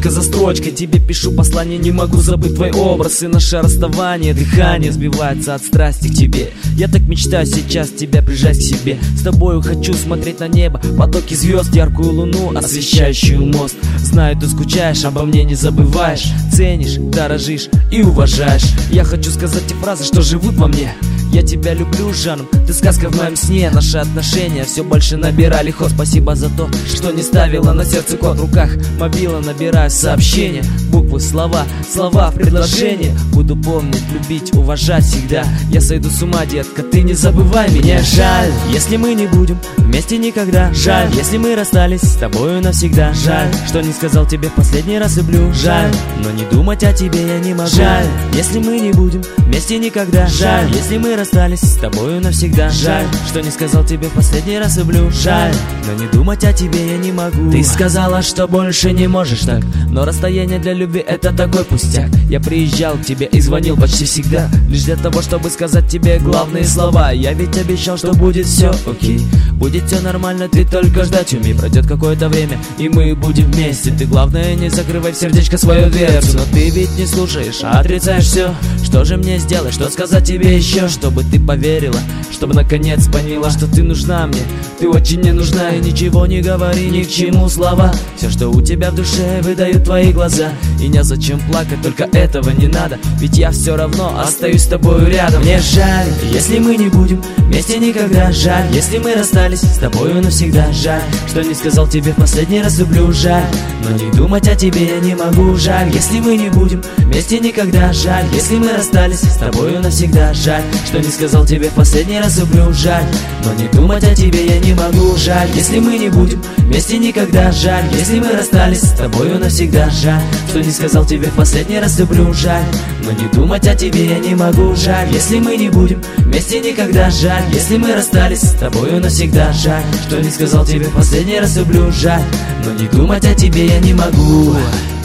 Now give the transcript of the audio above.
строчка за строчкой тебе пишу послание, не могу забыть твой образ. И наше расставание, дыхание сбивается от страсти к тебе. Я так мечтаю сейчас тебя прижать к себе. С тобою хочу смотреть на небо, потоки звезд, яркую луну, освещающую мост. Знаю, ты скучаешь, обо мне не забываешь, ценишь, дорожишь и уважаешь. Я хочу сказать те фразы, что живут во мне. Я тебя люблю, Жаном, ты сказка в моем сне. Наши отношения все больше набирали ход. Спасибо за то, что не ставила на сердце код. В руках мобила набираю сообщения, буквы, слова, слова в предложение. Буду помнить, любить, уважать всегда. Я сойду с ума, детка, ты не забывай меня. Жаль, если мы не будем вместе никогда. Жаль, если мы расстались с тобою навсегда. Жаль, что не сказал тебе в последний раз люблю. Жаль, но не думать о тебе я не могу. Жаль, если мы не будем вместе никогда. Жаль, если мы расстались с тобою навсегда. Жаль, что не сказал тебе в последний раз люблю. Жаль, но не думать о тебе я не могу. Ты сказала, что больше не можешь так, но расстояние для любви это такой пустяк. Я приезжал к тебе и звонил почти всегда, лишь для того, чтобы сказать тебе главные слова. Я ведь обещал, что будет все окей, будет все нормально, ты только ждать умей. Пройдет какое-то время, и мы будем вместе. Ты главное не закрывай в сердечко свою дверцу. Но ты ведь не слушаешь, а отрицаешь все. Что же мне сделать, что сказать тебе еще, чтобы ты поверила, чтобы наконец поняла, что ты нужна мне, ты очень мне нужна. И ничего не говори, ни к чему слова. Все, что у тебя в душе, выдают твои глаза. И незачем плакать, только этого не надо, ведь я все равно остаюсь с тобою рядом. Мне жаль, если мы не будем вместе никогда. Жаль, если мы расстались с тобою навсегда. Жаль, что не сказал тебе в последний раз люблю. Жаль, но не думать о тебе я не могу. Жаль, если мы не будем вместе никогда. Жаль, если мы расстались с тобою навсегда. Жаль, что не сказал тебе в последний раз люблю. Жаль, но не думать о тебе я не могу. Жаль, если мы не будем вместе никогда. Жаль, если мы расстались с тобою навсегда. Жаль, что не сказал тебе в последний раз люблю. Жаль, но не думать о тебе я не могу. Жаль, если мы не будем вместе никогда. Жаль, если мы расстались с тобою навсегда. Жаль, что не сказал тебе в последний раз люблю. Жаль, но не думать о тебе я не могу.